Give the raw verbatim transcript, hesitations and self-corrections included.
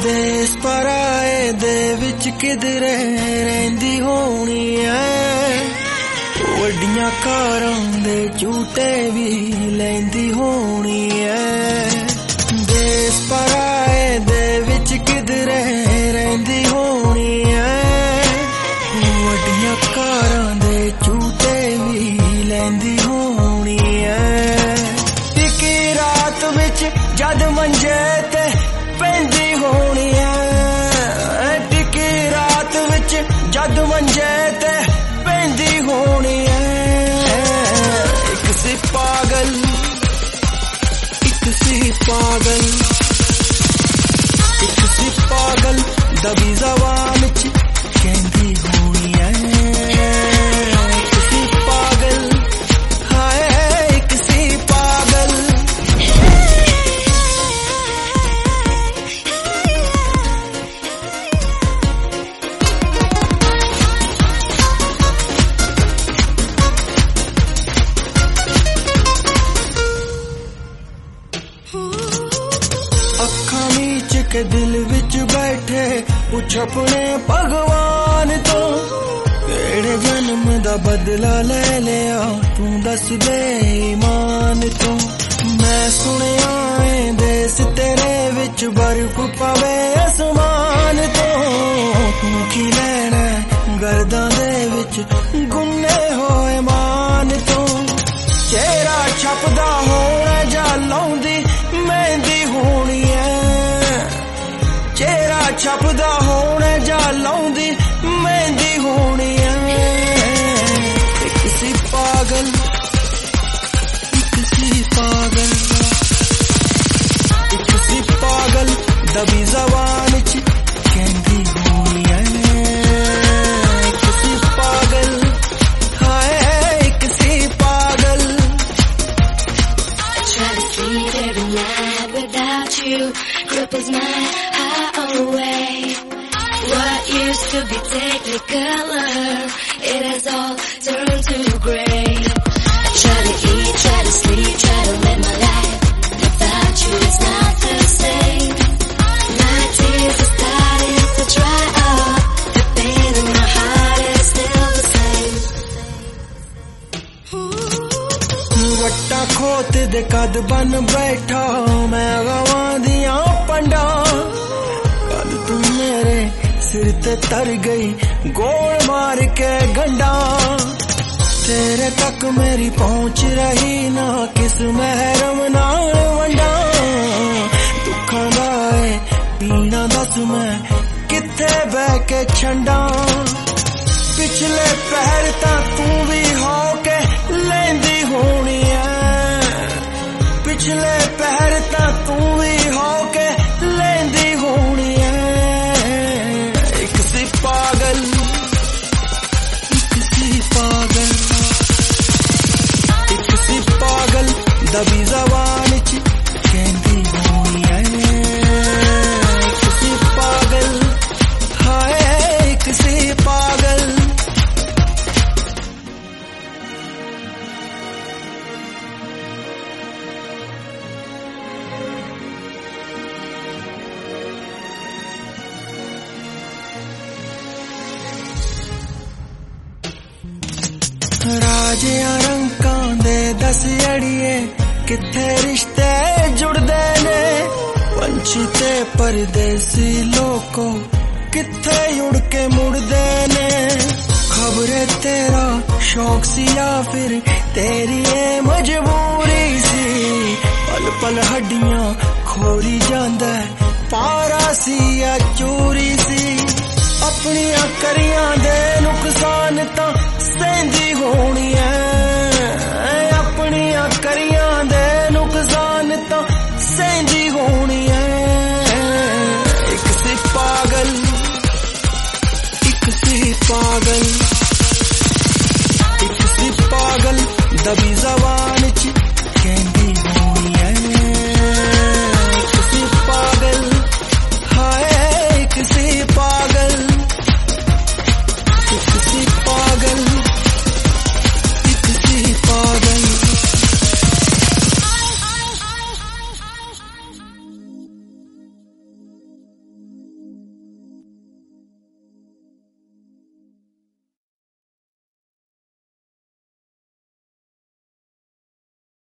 देश पराए दे विच किधरे रहिंदी होनी है, वड्डियां कारां दे झूटे भी लैंदी होनी है। देश पराए दे विच किधरे रहिंदी होनी है, वड्डियां कारां दे झूटे भी लैंदी होनी है। टिकी रात विच जद मंजे ते पैंदी होनी है, टिकी रात विच जद मंजे ते पैंदी होनी है। एक सी पागल एक सी पागल एक सी पागल दबी ज़बान च कहंदी होनी है। एक सी पागल हाय एक सी पागल। अखां मीच के दिल विच बैठे पुछ अपने भगवान तो, केड़े जन्म दा बदला ले लिया तू दस दे ईमान तो। मैं सुनिया ऐ देस तेरे विच बर्फ पवे आसमान तो, तू की लैना गर्दां दे विच गुन्ने होए मान तो। चेहरा छपदा होना जा लौंदी मेहंदी होनी है, चेहरा छपदा होना जा लौंदी मेहंदी होनी है। एक सी पागल एक सी पागल एक सी पागल दबी ज़बान च कहंदी होनी है। एक सी पागल हाय एक सी पागल। Try to sleep every night without you, cripples my heart away. What used to be technicolor, it has all turned to gray. I try to eat, try to sleep, try to live my life. Without you it's not the same. My tears are starting to dry up. The pain in my heart is still the same. वट्टा Khot दे कद बन बैठा मैं गवां दियां पंडा, कद तू मेरे सिर ते तर गई गोल मार के गंडा। तेरे तक मेरी पहुंच रही ना किस महरम नाल वंडा, दुखां दा ऐ पीना दस मैं किथे बह के छंडा। पिछले पहर तां तू भी हो के लैंदी होनी है, पिछले पहर तां तू भी हो के लैंदी होनी है। एक सी पागल एक सी पागल एक सी पागल दबी ज़बान च कहंदी होनी है। एक सी पागल हाय एक सी पागल। राजियां रंकां दे दस अड़िए किथे रिश्ते जुड़दे ने, पंछी ते परदेसी लोको किथे उड़ के मुड़दे ने। खबरे तेरा शौक सी या फिर तेरी ये मजबूरी सी, पल पल हड्डियां खोली जांदा पारा सी या चोरी सी। अपनियां करियां दे नुकसान तां सहंदी होनी है, अपनियां करियां दे नुकसान तां सहंदी होनी है। एक सी पागल एक सी पागल एक सी पागल दबी ज़बान च कहंदी